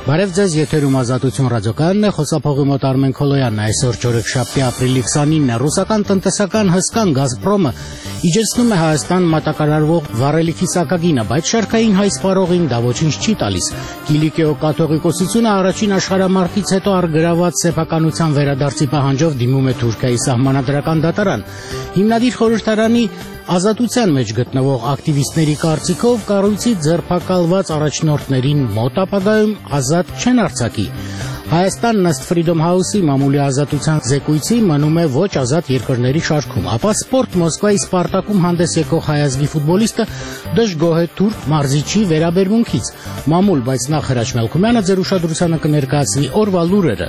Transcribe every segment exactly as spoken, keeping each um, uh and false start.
Բարև ձեզ, եթերում Ազատություն ռադիոկայանն է, խոսափողի մոտ Արմեն Քոլոյանն է, այսօր չորեքշաբթի ապրիլի քսանինն է, ռուսական տնտեսական հսկան Գազպրոմը իջեցնում է Հայաստան մատակարարվող վառելիքի սակագինը, բայց շարքային հայ սպառողին դա ոչինչ չի տալիս։ Կիլիկիո կաթողիկոսությունը առաջին աշխարհամարտից հետո առգրաված սեփականության վերադարձի պահանջով դիմում է Թուրքիայի սահմանադրական դատարան։ Հիմնադիր խորհրդարանի Ազատության մեջ գտնվող ակտիվիստների կարծիքով կառույցի ձերբակալված առաջնորդներին մոտ ապագայում ազատ չեն արձակի։ Հայաստանն ըստ Freedom House-ի մամուլի ազատության զեկույցի մնում է ոչ ազատ երկրների շարքում, ապա Սպորտ Մոսկվայի Սպարտակում հանդես եկող հայազգի ֆուտբոլիստը դժգոհ է թուրք մարզիչի վերաբերմունքից։ Մամուլ, բայց նախ Հրաչ Մելքումյանը ձեր ուշադրությանը կներկայացնի օրվա լուրերը։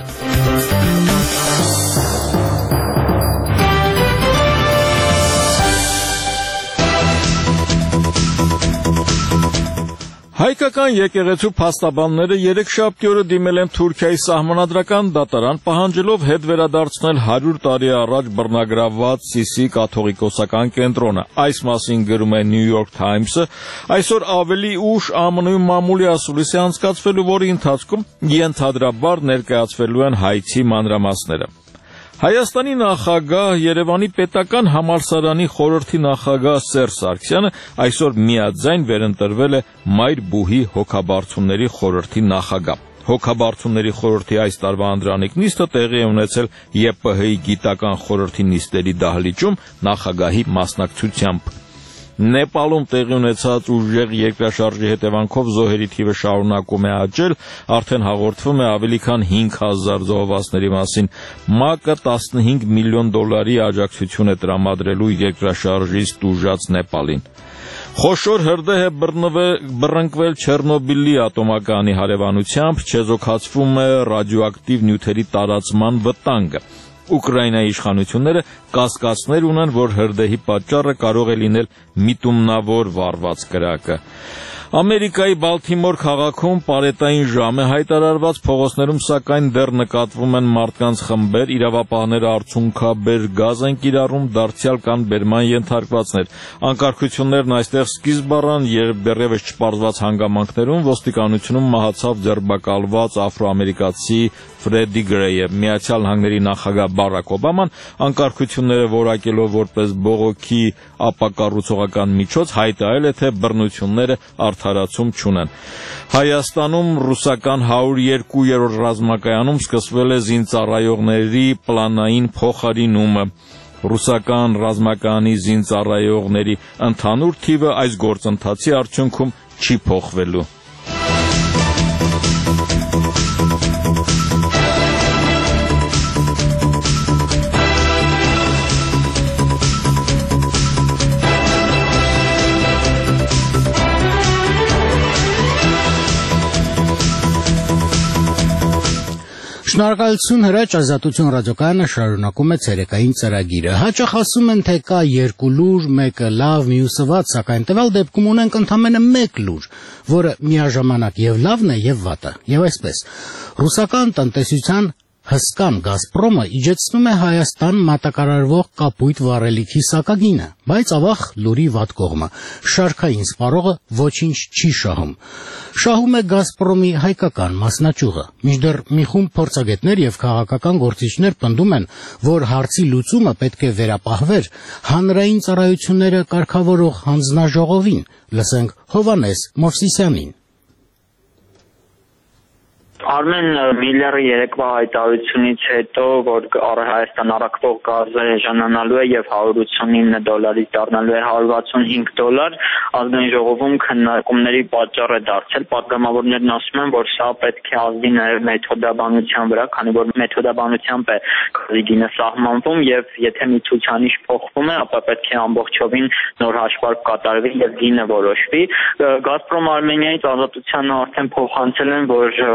Հայկական եկեղեցու փաստաբանները երեքշաբթի օրը դիմել են Թուրքիայի սահմանադրական դատարան, պահանջելով հետ վերադարձնել հարյուր տարի առաջ բռնագրավված Սիսի կաթողիկոսական կենտրոնը։ Այս մասին գրում է New York Times-ը, այսօր ավելի ուշ ԱՄՆ-ի մամուլի ասուլիս է անցկացվելու, որի ընթացքում ենթադրաբար ներկայացվելու են հայցի մանրամասները։ Հայաստանի նախագահ, Երևանի պետական համալսարանի խորհրդի նախագահ Սերժ Սարգսյանը այսօր միաձայն վերընտրվել է Մայրբուհի հոգաբարձությունների խորհրդի նախագահ։ Հոգաբարձությունների խորհրդի այս տարվա անդրանիկ նիստը տեղի է ունեցել ԵՊՀ-ի գիտական խորհրդի նիստերի դահլիճում նախագահի մասնակցությամբ։ Նեպալում տեղի ունեցած ուժեղ երկրաշարժի հետևանքով զոհերի թիվը շարունակում է աճել, արդեն հաղորդվում է ավելի քան հինգ հազար զոհվածների մասին։ ՄԱԿ-ը տասնհինգ միլիոն դոլարի աջակցություն է տրամադրելու երկրաշարժից տուժած Նեպալին։ Խոշոր հրդեհ է բռնկվել Չեռնոբիլի ատոմակայանի հարևանությամբ, չեզոքացվում է ռադիոակտիվ նյութերի տարածման վտանգը։ Ուկրաինայի իշխանությունները կասկածներ ունեն, որ հրդեհի պատճառը կարող է լինել միտումնավոր վառված կրակը։ Ամերիկայի Բալթիմոր քաղաքում պարետային ժամ է հայտարարված, փողոցներում սակայն դեռ նկատվում են մարդկանց խմբեր, իրավապահները արցունքաբեր գազ են կիրառում, դարձյալ կան բերման ենթարկվածներ։ Անկարգություններն այստեղ սկիզբ առան, դեռևս չպարզված հանգամանքներում ոստիկանությունում մահացավ ձերբակալված աֆրոամերիկացի Ֆրեդի Գրեյը։ Միացյալ Նահանգների նախագահ Բարակ Օբաման անկարգությունները որակելով որպես բողոքի ապակառուցողական միջոց հայտարարել է, թե բռնությունները արդարացում չունեն։ Հայաստանում ռուսական հարյուր երկու-րդ ռազմակայանում սկսվել է զինծառայողների պլանային փոխարինումը։ Ռուսական ռազմակայանի զինծառայողների ընդհանուր թիվը այս գործընթացի արդյունքում չի փոխվելու։ Շնորհակալություն Հրաչ, Ազատություն ռադիոկայանը շարունակում է ցերեկային ծրագիրը։ Հաճախ ասում են, թե կա երկու լուր, մեկը լավ, մյուսը վատ, սակայն տվյալ դեպքում ունենք ընդամենը մեկ լուր, որը միաժամանակ եւ լավն է եւ վատը։ Եվ այսպես, ռուսական տնտեսության հսկան Գազպրոմը իջեցնում է Հայաստան մատակարարվող կապույտ վառելիքի սակագինը, բայց ավաղ լուրի վատ կողմը, շարքային սպառողը ոչինչ չի շահում։ Շահում է Գազպրոմի հայկական մասնաճյուղը, մինչդեռ մի խումբ փորձագետներ եւ քաղաքական գործիչներ պնդում են, որ հարցի լուծումը պետք է վերապահվեր հանրային ծառայությունները կարգավորող հանձնաժողովին, լսենք Հովհաննես Մովսիսյանին։ Արմեն Միլլերի երեկվա հայտարարությունից հետո, որ Հայաստան առաքվող գազը էժանանալու է եւ հարյուր ութսունինը դոլարից դառնալու է հարյուր վաթսունհինգ դոլար, ազգային ժողովում քննարկումների պատճառ է դարձել։ Պատգամավորներն ասում են, որ սա պետք է ազդի նաեւ մեթոդաբանության վրա, քանի որ մեթոդաբանությամբ է գազի գինը սահմանվում եւ եթե մի ցուցանիշ փոխվում է, ապա պետք է ամբողջովին նոր հաշվարկ կատարվի եւ գինը որոշվի։ Գազպրոմ Արմենիայից Ազատությանը արդեն փոխանցել են, որ գնի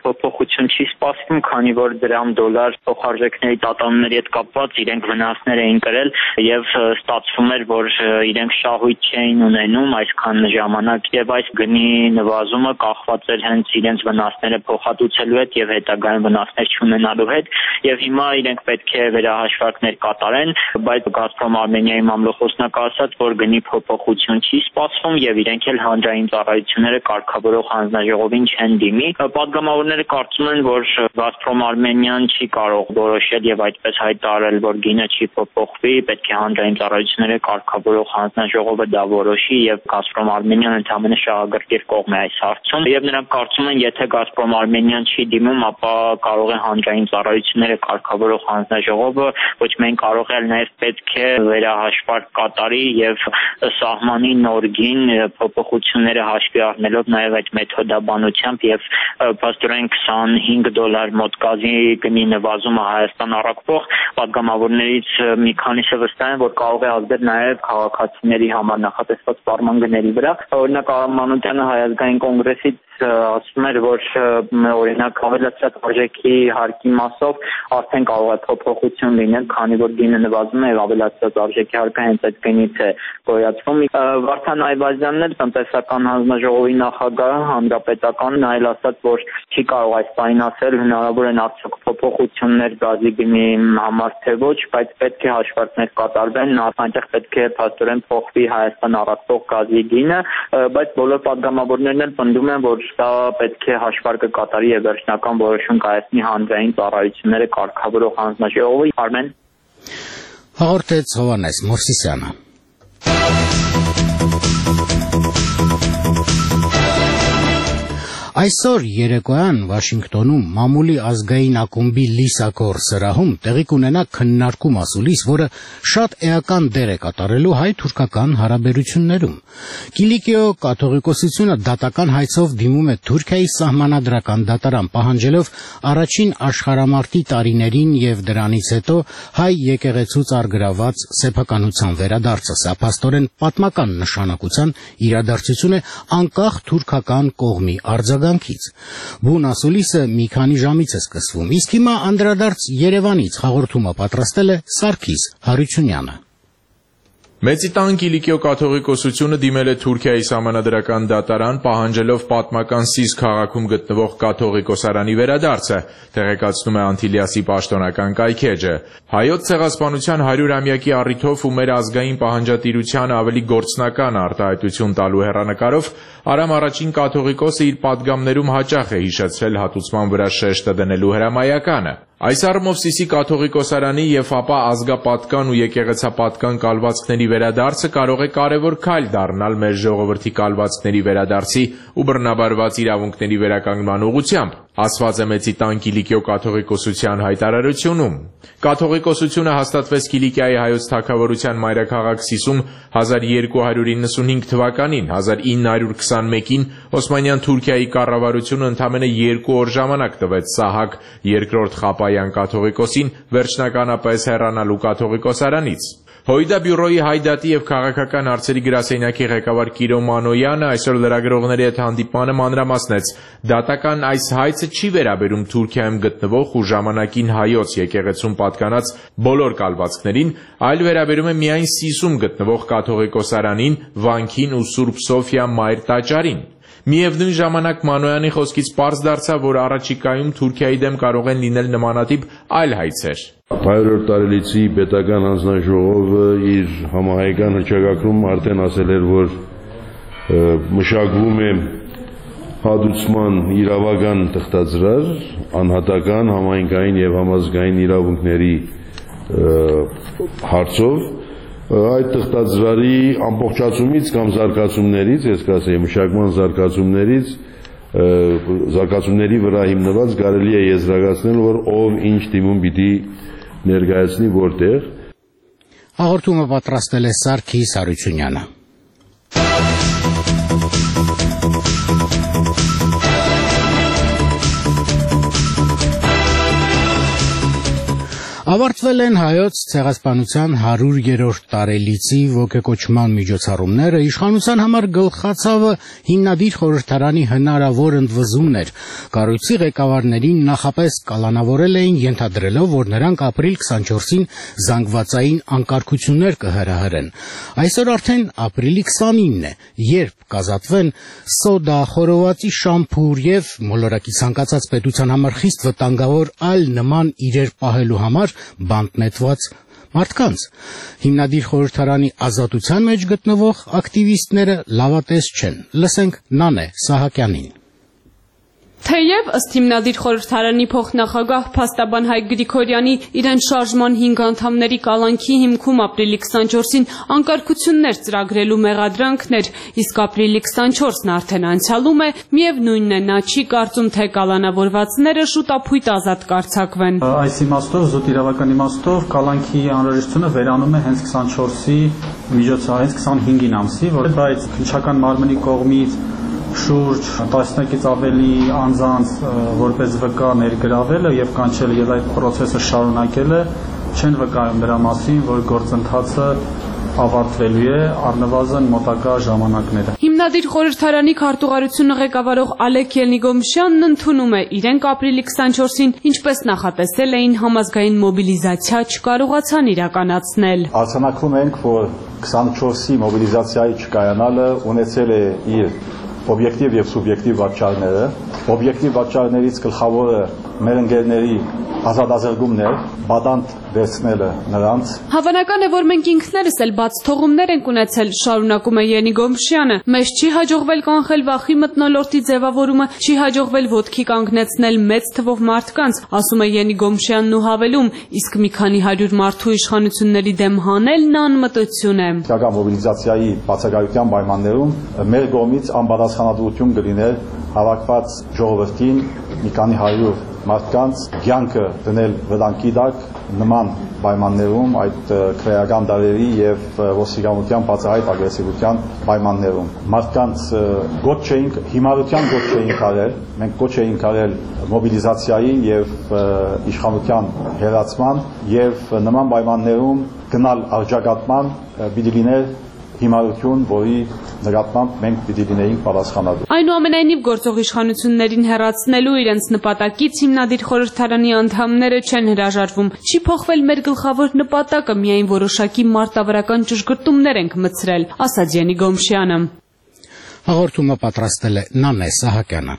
փոփոխություն չի սպասվում, քանի որ դրամ դոլար փոխարժեքների տատանումների հետ կապված իրենք վնասներ էին կրել եւ ստացվում էր, որ իրենք շահույթ չէին ունենում այսքան ժամանակ եւ այս գնի նվազումը կախված էր հենց իրենց վնասները փոխհատուցելու հետ եւ հետագայում վնասներ չունենալու հետ եւ հիմա իրենք պետք է վերահաշվարկներ կատարեն, բայց Գազպրոմ Արմենիայի մամլոխոսնակը ասաց, որ գնի փոփոխություն չի սպասվում եւ իրենք էլ հանրային ծառայությունները կարգավորող հանձնաժողովին չեն դիմի։ Պատգամավորները կարծում են, որ Գազպրոմ Արմենիան չի կարող որոշել եւ այդպես հայտարարել, որ գինը չի փոփոխվի, պետք է հանրային ծառայությունները կարգավորող հանձնաժողովը դա որոշի եւ Գազպրոմ Արմենիան ընդհանրապես շահագրգիռ կողմ է այս հարցում եւ նրանք կարծում են, եթե Գազպրոմ Արմենիան չի դիմում, ապա կարող է հանրային ծառայությունները կարգավորող հանձնաժողովը ոչ միայն կարող է, նաեւ պետք է վերահաշվարկ կատարի եւ սահմանի նորգին փոփոխությունները հաշվի առնելով նաեւ այդ մեթոդաբանությամբ եւ փաստորեն քսանհինգ դոլար մոտ գազի գնի նվազումը Հայաստան առաքվող պատգամավորներից մի քանիսը վստահ են, որ կարող է ազդել նաեւ քաղաքացիների համար նախատեսված սպառման վրա։ Օրինակ Արամ Մանուկյանը Հայ ազգային կոնգրեսից ասում էր, որ օրինակ ավելացած արժեքի հարկի մասով արդեն կարող է փոփոխություն լինել, քանի որ գինը նվազում է եւ ավելացած արժեքի հարկը հենց այդ գնից է գոյացվում։ Վարդան Այվազյանն էլ տնտեսական հանձնաժողովի նախագահը հանրապետականն այլ ասաց, որ չի կարող այս բանին ասել, հնարավոր են արդյոք փոփոխություններ գազի գնի համար թե ոչ, բայց պետք է հաշվարկներ կատարվեն, այնտեղ պետք է փաստորեն փոխվի Հայաստան առաքվող գազի գինը, բայց բոլոր պատգամավորներն էլ պնդում են, որ դա պետք է հաշվարկը կատարի եւ վերջնական որոշում կայացնի հանրային ծառայությունները կարգավորող հանձնաժողովը։ Արմեն հաղորդեց Հովհաննես Մովսիսյանը։ Այսօր երեկոյան Վաշինգտոնում մամուլի ազգային ակումբի Լիսակոր սրահում տեղի կունենա քննարկում ասուլիս, որը շատ էական դեր է կատարելու հայ-թուրքական հարաբերություններում։ Կիլիկիո կաթողիկոսությունը դատական հայցով դիմում է Թուրքիայի սահմանադրական դատարան, պահանջելով առաջին աշխարհամարտի տարիներին եւ դրանից հետո հայ եկեղեցուց արգրաված սեփականության վերադարձը։ Սա փաստորեն պատմական նշանակության իրադարձություն է անկախ թուրքական կողմի արձագանքից։ Բուն ասուլիսը մի քանի ժամից է սկսվում, իսկ հիմա անդրադարձ Երևանից հաղորդումը պատրաստել է Սարգիս Հարությունյանը։ Մեծիտան Կիլիկիո կաթողիկոսությունը դիմել է Թուրքիայի սահմանադրական դատարան, պահանջելով պատմական Սիս քաղաքում գտնվող կաթողիկոսարանի վերադարձը, տեղեկացնում է Անտիլիասի պաշտոնական կայքէջը։ Հայոց ցեղասպանության հարյուրամյակի առիթով ու մեր ազգային պահանջատիրությանը ավելի գործնական արտահայտություն տալու հեռանկարով Արամ առաջին կաթողիկոսը իր պատգամներում հաճախ է հիշեցրել հատուցման վրա շեշտը դնելու հրամայականը։ Այս առումով Սիսի կաթողիկոսարանի եւ ապա ազգապատկան ու եկեղեցապատկան կալվածքների վերադարձը կարող է կարևոր քայլ դառնալ մեր ժողովրդի կալվածքների վերադարձի ու բռնաբարված իրավունքների վերականգնման ուղղությամբ, ասված է Մեծիտան Կիլիկիո կաթողիկոսության հայտարարությունում։ Կաթողիկոսությունը հաստատվեց Կիլիկիայի հայոց թագավորության մայրաքաղաք Սիսում հազար երկու հարյուր իննսունհինգ թվականին, հազար ինը հարյուր քսանմեկին Օսմանյան Թուրքիայի կառավարությունը ընդամենը երկու օր ժամանակ տվեց Սահակ երկրորդ Խապայան կաթողիկոսին վերջնականապես հեռանալու կաթողիկոսարանից։ Հոյդա բյուրոյի հայդատի եւ քաղաքական հարցերի գրասենյակի ղեկավար Կիրո Մանոյանը այսօր լրագրողների հետ հանդիպմանը մանրամասնեց. դատական այս հայցը չի վերաբերում Թուրքիայում գտնվող ու ժամանակին հայոց եկեղեցուն պատկանած բոլոր կալվածքներին, այլ վերաբերում է միայն Սիսում գտնվող կաթողիկոսարանին, վանքին ու Սուրբ Սոֆիա մայր տաճարին։ Միևնույն ժամանակ Մանոյանի խոսքից պարզ դարձավ, որ առաջիկայում Թուրքիայի դեմ կարող են լինել նմանատիպ այլ հայցեր։ Հայերորդ տարելիցի պետական հանձնաժողովը իր համահայկան հռչակագրում արդեն ասել էր, որ մշակվում է հատուցման իրավական թղթածրար, անհատական, համայնքային եւ համազգային իրավունքների հարցով, այդ թղթածրարի ամբողջացումից կամ զարգացումներից, ես կասեի մշակման զարգացումներից, զարգացումների վրա հիմնված կարելի է եզրակացնել, որ ով ինչ դիմում պիտի ներկայացնի որտեղ։ Հաղորդումը պատրաստել է Սարգիս Հարությունյանը։ Ավարտվել են հայոց ցեղասպանության հարյուրերորդ տարելիցի ոգեկոչման միջոցառումները, իշխանության համար գլխացավը հիմնադիր խորհրդարանի հնարավոր ընդվզումն էր։ Կառույցի ղեկավարներին նախապես կալանավորել էին, ենթադրելով, որ նրանք ապրիլ քսանչորսին զանգվածային անկարգություններ կհրահրեն։ Այսօր արդեն ապրիլի քսանինն է, երբ կազատվեն սոդա, խորովածի շամփուր եւ մոլորակի ցանկացած պետության համար խիստ վտանգավոր այլ նման իրեր պահելու համար բանտնետված մարդկանց։ Հիմնադիր խորհրդարանի ազատության մեջ գտնվող ակտիվիստները լավատես չեն։ Լսենք Նանե Սահակյանին։ Թեև ըստ հիմնադիր խորհրդարանի փոխնախագահ փաստաբան Հայկ Գրիգորյանի իրեն շարժման հինգ անդամների կալանքի հիմքում ապրիլի քսանչորսին անկարգություններ ծրագրելու մեղադրանքներ, իսկ ապրիլի քսանչորսն արդեն անցյալում է, միևնույնն է, նա չի կարծում, թե կալանավորվածները շուտապույտ ազատ կարձակվեն։ Այս իմաստով, զուտ իրավական իմաստով, կալանքի անհրաժեշտությունը վերանում է հենց քսանչորսի միջոցառումից քսանհինգին ամսի, որ բայց քննչական մարմնի կողմից շուրջ տասնյակից ավելի անձանց որպես վկա ներգրավելը եւ կանչելը եւ այդ process-ը շարունակելը չեն վկայում դրա մասին, որ գործընթացը ավարտվելու է առնվազն մոտակա ժամանակները։ Հիմնադիր խորհրդարանի քարտուղարությունը ղեկավարող Ալեք Ելնիգոմշյանն ընդունում է, իրենք ապրիլի քսանչորսին, ինչպես նախատեսել էին, համազգային մոբիլիզացիա չկարողացան իրականացնել։ Արձանագրում ենք, որ քսանչորսի մոբիլիզացիայի չկայանալը ունեցել է իր օբյեկտիվ եւ սուբյեկտիվ պատճառները։ Օբյեկտիվ պատճառներից գլխավորը մեր ընկերների ազատազրկումն է, բադանտ վերցնելը նրանց։ Հավանական է, որ մենք ինքներս էլ բաց թողումներ ենք ունեցել, շարունակում է Ելնիգոմշյանը։ Մեզ չի հաջողվել կանխել վախի մթնոլորտի ձևավորումը, չի հաջողվել ոտքի կանգնեցնել մեծ թվով մարդկանց, ասում է Ելնիգոմշյանն ու հավելում, իսկ մի քանի հարյուր մարդու իշխանությունների դեմ հանելն անմտություն է։ Իրական մոբիլիզացիայի բացակայության պայմաններում մեր կողմից անպատասխանատվություն կլիներ հավաքված ժողովրդին մի քանի հարյուր մարդկանց կյանքը դնել վտանգի տակ նման պայմաններում, այդ քրեական դարերի եւ ոստիկանության բացահայտ ագրեսիվության պայմաններում։ Մարդկանց գոչ չէինք, հիմարության գոչ չէինք արել, մենք գոչ էինք արել մոբիլիզացիայի եւ իշխանության հերացման եւ նման պայմաններում գնալ արձակատման պիտի լիներ հիմարություն, որի նկատմամբ մենք պիտի լինեինք պատասխանատու։ Այնուամենայնիվ գործող իշխանություններին հեռացնելու իրենց նպատակից հիմնադիր խորհրդարանի անդամները չեն հրաժարվում։ Չի փոխվել մեր գլխավոր նպատակը, միայն որոշակի մարտավարական ճշգրտումներ ենք մտցրել, ասաց Ելնիգոմշյանը։ Հաղորդումը պատրաստել է Նանե Սահակյանը։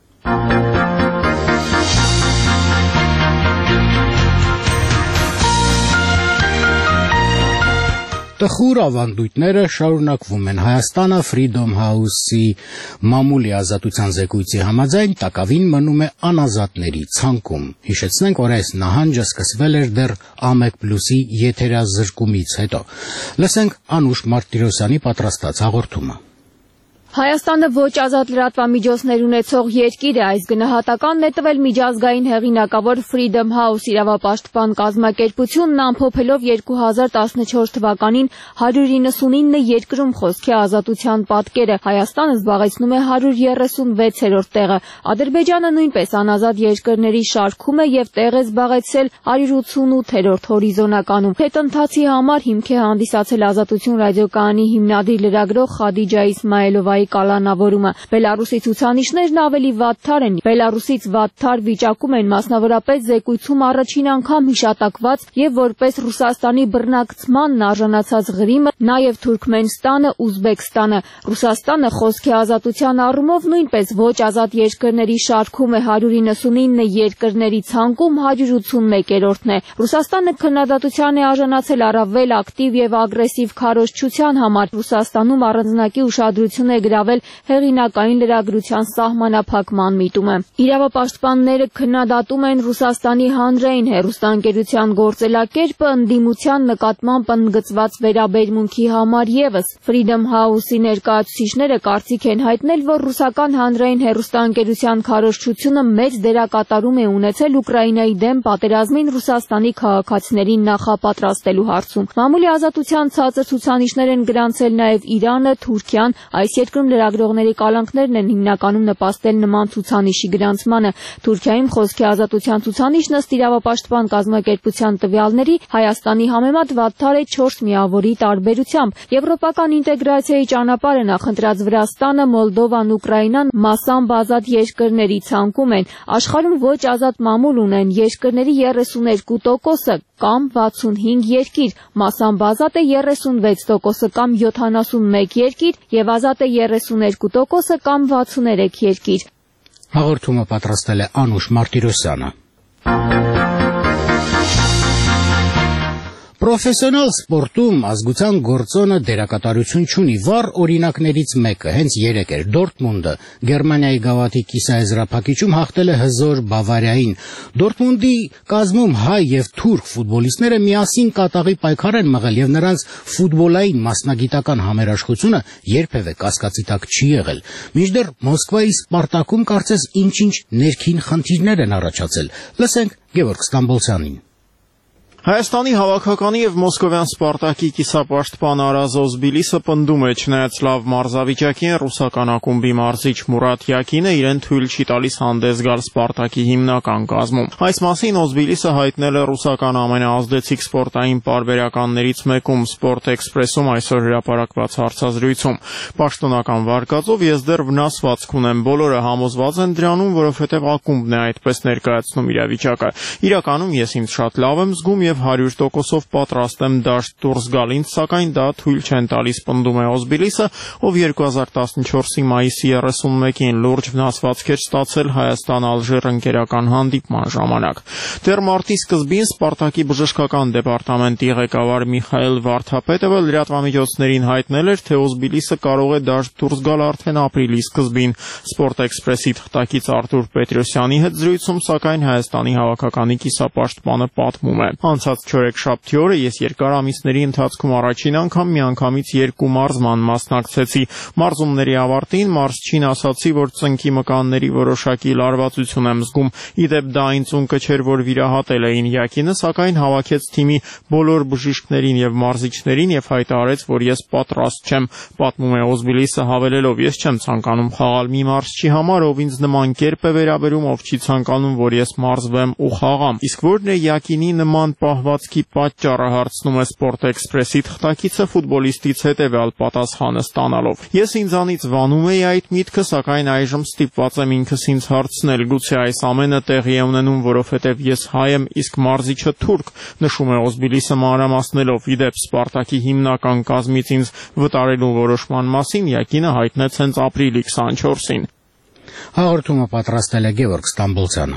Տխուր ավանդույթները շարունակվում են։ Հայաստանը Freedom House-ի մամուլի ազատության զեկույցի համաձայն տակավին մնում է անազատների ցանկում։ Հիշեցնենք, որ այս նահանջը սկսվել էր դեռ Ամեկ Պլյուսի եթերազրկումից հետո։ Լսենք Անուշ Մարտիրոսյանի պատրաստած հաղորդումը։ Հայաստանը ոչ ազատ լրատվամիջոցներ ունեցող երկիր է, այս գնահատականն է տվել միջազգային հեղինակավոր Freedom House իրավապաշտպան կազմակերպությունն ամփոփելով երկու հազար տասնչորս թվականին հարյուր իննսունինը երկրում խոսքի ազատության պատկերը։ Հայաստանը զբաղեցնում է հարյուր երեսունվեցերորդ տեղը։ Ադրբեջանը նույնպես անազատ երկրների շարքում է եւ տեղ է զբաղեցրել հարյուր ութսունութերորդ հորիզոնականում։ Հետընթացի համար հիմք է հանդիսացել Ազատություն ռադիոկայանի հիմնադիր լրագրող Խադիջա Իսմայելովայի կալանավորումը։ Բելարուսի ցուցանիշներն ավելի վատթար են։ Բելարուսից վատթար վիճակում են մասնավորապես զեկույցում առաջին անգամ հիշատակված եւ որպես Ռուսաստանի բռնակցմանն արժանացած Ղրիմը, նաեւ Թուրքմենստանը, Ուզբեկստանը։ Ռուսաստանը խոսքի ազատության առումով նույնպես ոչ ազատ երկրների շարքում է, հարյուր իննսունինը երկրների ցանկում հարյուր ութսունմեկերորդն է։ Ռուսաստանը քննադատության է արժանացել առավել ակտիվ եւ ագրեսիվ քարոզչության համար։ Ռուսաստանում առանձնակի ուշադրություն է գրավել հեղինակային լրագրության սահմանափակման միտումը։ Իրավապաշտպանները քննադատում են Ռուսաստանի հանրային հեռուստաընկերության գործելակերպը ընդդիմության նկատմամբ ընդգծված վերաբերմունքի համար եւս։ Freedom House-ի ներկայացուցիչները կարծիք են հայտնել, որ ռուսական հանրային հեռուստաընկերության քարոզչությունը մեծ դերակատարում է ունեցել Ուկրաինայի դեմ պատերազմին Ռուսաստանի քաղաքացիներին նախապատրաստելու հարցում։ Մամուլի ազատության ցածր ցուցանիշներ են գրանցել նաեւ Իրանը, Թուրքիան, այս երկրներում աշխարհում լրագրողների կալանքներն են հիմնականում նպաստել նման ցուցանիշի գրանցմանը։ Թուրքիայում խոսքի ազատության ցուցանիշն ըստ իրավապաշտպան կազմակերպության տվյալների Հայաստանի համեմատ վատթար է չորս միավորի տարբերությամբ։ Եվրոպական ինտեգրացիայի ճանապարհը նախընտրած Վրաստանը, Մոլդովան, Ուկրաինան մասամբ ազատ երկրների ցանկում են։ Աշխարհում ոչ ազատ մամուլ ունեն երկրների երեսուներկու տոկոսը կամ վաթսունհինգ երկիր, մասամբ ազատ է երեսունվեց տոկոսը կամ յոթանասունմեկ երկիր եւ ազատ է երեսուներկու տոկոսը կամ վաթսուներեք երկիր։ Հաղորդումը պատրաստել է Անուշ Մարտիրոսյանը։ Պրոֆեսիոնալ սպորտում ազգության գործոնը դերակատարություն չունի։ Վառ օրինակներից մեկը հենց երեկ էր Դորտմունդը Գերմանիայի գավաթի կիսաեզրափակիչում հաղթել է հզոր Բավարիային։ Դորտմունդի կազմում հայ եւ թուրք ֆուտբոլիստները միասին կատաղի պայքար են մղել եւ նրանց ֆուտբոլային մասնագիտական համերաշխությունը երբևէ կասկածի տակ չի եղել։ Մինչդեռ Մոսկվայի Սպարտակում կարծես ինչ-ինչ ներքին խնդիրներ են առաջացել։ Լսենք Գևորգ Ստամբոլցյանին։ Հայաստանի հավաքականի եւ Մոսկովյան Սպարտակի կիսապաշտպան Արազոզ Բիլիսը պնդում է, չնայած լավ մարզավիճակին, ռուսական ակումբի մարզիչ Մուրատ Յակինը իրեն թույլ չի տալիս հանդես գալ Սպարտակի հիմնական կազմում։ Այս մասին Օզբիլիսը հայտնել է ռուսական ամենաազդեցիկ սպորտային պարբերականներից մեկում Sport Express-ում այսօր հրապարակված հարցազրույցում։ Պաշտոնական վարկածով ես դեռ վնասվածք ունեմ, բոլորը համոզված են դրանում, որովհետեւ ակումբն է այդպես ներկայացնում իրավիճակը։ Իրականում ես ինձ շատ լավ եմ զգում եւ հարյուր տոկոսով պատրաստ եմ դաշտ դուրս գալ, ինձ սակայն դա թույլ չեն տալիս, պնդում է Օզբիլիսը, ով երկու հազար տասնչորսի մայիսի երեսունմեկին լուրջ վնասվածք էր ստացել Հայաստան-Ալժիր ընկերական հանդիպման ժամանակ։ Դեռ մարտի սկզբին Սպարտակի բժշկական դեպարտամենտի ղեկավար Միխայել Վարդապետովը լրատվամիջոցներին հայտնել էր, թե Օզբիլիսը կարող է դաշտ դուրս գալ արդեն ապրիլի սկզբին։ Sport Express-ի թղթակից Արտուր Պետրոսյանի հետ զրույցում, սակայն Հայաստանի հավաքականի կիսապաշտպանը պատմում է. Անցած չորեքշաբթի օրը ես երկար ամիսների ընթացքում առաջին անգամ միանգամից երկու մարզման մասնակցեցի։ Մարզումների ավարտին մարզչին ասացի, որ ծնկի մկանների որոշակի լարվածություն եմ զգում։ Իդեպ դա ինձ ունկը չէր, որ վիրահատել էին Յակինը, սակայն հավաքեց թիմի բոլոր բժիշկներին եւ մարզիչներին եւ հայտարարեց, որ ես պատրաստ չեմ, պատմում է Օզբիլիսը, հավելելով. ես չեմ ցանկանում խաղալ մի մարզչի համար, ով ինձ նման կերպ է վերաբերում, ով չի ցանկանում, որ ես մարզվեմ ու խաղամ։ Իսկ որն է Յակինի նման պահվածքի պատճառը, հարցնում է Sport Express-ի թղթակիցը ֆուտբոլիստից հետևյալ պատասխանը ստանալով. ես ինձանից վանում էի այդ միտքը, սակայն այժմ ստիպված եմ ինքս ինձ հարցնել, գուցե այս ամենը տեղի է ունենում, որովհետև ես հայ եմ, իսկ մարզիչը թուրք, նշում է Օզբիլիսը մանրամասնելով։ Իդեպ Սպարտակի հիմնական կազմից ինձ վտարելու որոշման մասին Յակինը հայտնեց հենց ապրիլի քսանչորսին։ Հաղորդումը պատրաստել է Գևորգ Ստամբոլցյանը։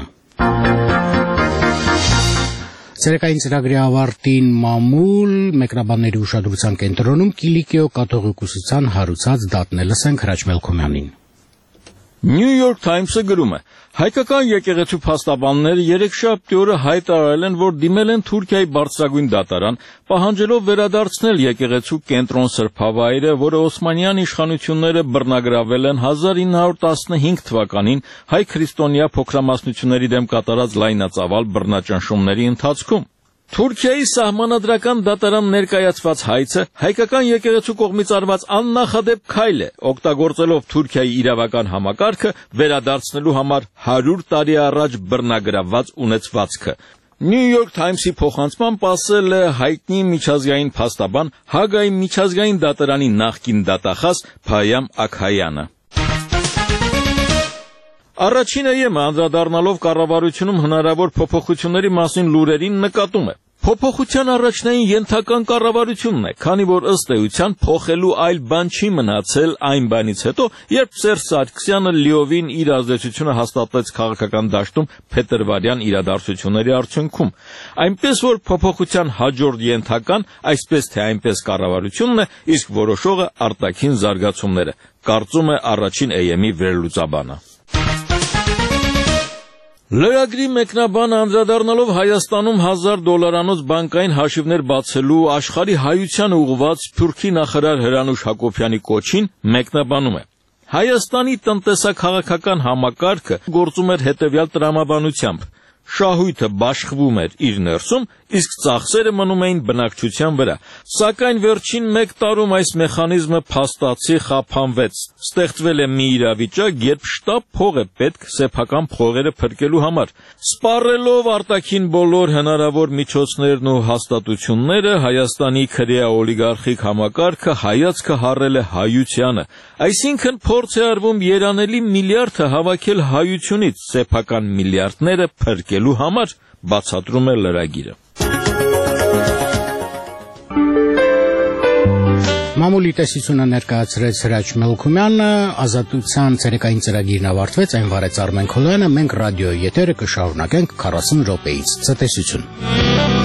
Ցերեկային ծրագրի ավարտին մամուլ մեկնաբանների ուշադրության կենտրոնում Կիլիկիո կաթողիկոսության հարուցած դատն է, լսենք Հրաչ Մելքոմյանին։ New York Times-ը գրում է. հայկական եկեղեցու փաստաբանները երեքշաբթի օրը հայտարարել են, որ դիմել են Թուրքիայի բարձրագույն դատարան, պահանջելով վերադարձնել եկեղեցու կենտրոն սրբավայրը, որը օսմանյան իշխանությունները բռնագրավել են հազար ինը հարյուր տասնհինգ թվականին հայ քրիստոնյա փոքրամասնությունների դեմ կատարած լայնածավալ բռնաճնշումների ընթացքում։ Թուրքիայի սահմանադրական դատարան ներկայացված հայցը հայկական եկեղեցու կողմից արված աննախադեպ քայլ է, օգտագործելով Թուրքիայի իրավական համակարգը վերադարձնելու համար հարյուր տարի առաջ բռնագրաված ունեցվածքը։ New York Times-ի փոխանցմամբ ասել է հայտնի միջազգային փաստաբան Հագայի միջազգային դատարանի նախկին դատախազ Փայամ Աքայանը։ Առաջին ԵՄ անդրադառնալով կառավարությունում հնարավոր փոփոխությունների մասին լուրերին նկատում է. Փոփոխության առաջնային ենթական կառավարությունն է, քանի որ ըստ էության փոխելու այլ բան չի մնացել այն բանից հետո, երբ Սերժ Սարգսյանը լիովին իր ազդեցությունը հաստատեց քաղաքական դաշտում փետրվարյան իրադարձությունների արդյունքում։ Այնպես որ փոփոխության հաջորդ ենթական, այսպես թե այնպես կառավարությունն է, իսկ որոշողը արտաքին զարգացումները, կարծում է առաջին ԵՄ-ի վերլուծաբանը։ Լրագրի մեկնաբանը անդրադառնալով Հայաստանում հազար դոլարանոց բանկային հաշիվներ բացելու աշխարհի հայության ուղղված Թուրքի նախարար Հրանուշ Հակոբյանի կոչին մեկնաբանում է. Հայաստանի տնտեսա-քաղաքական համակարգը գործում էր հետևյալ տրամաբանությամբ. շահույթը բաշխվում էր իր ներսում, իսկ ծախսերը մնում էին բնակչության վրա։ Սակայն վերջին մեկ տարում այս մեխանիզմը փաստացի խափանվեց։ Ստեղծվել է մի իրավիճակ, երբ շտապ փող է պետք սեփական փողերը փրկելու համար։ Սպառելով արտաքին բոլոր հնարավոր միջոցներն ու հաստատությունները, Հայաստանի քրեա օլիգարխիկ համակարգը հայացքը հառել է հայությանը։ Այսինքն փորձ է արվում երանելի միլիարդը հավաքել հայությունից սեփական միլիարդները փրկելու համար, բացատրում է լրագիրը։ Մամուլի տեսությունը ներկայացրեց Հրաչ Մելքումյանը, Ազատության ցերեկային ծրագիրն ավարտվեց, այն վարեց Արմեն Քոլոյանը, մենք ռադիոյի եթերը կշարունակենք քառասուն րոպեից։ Ցտեսություն։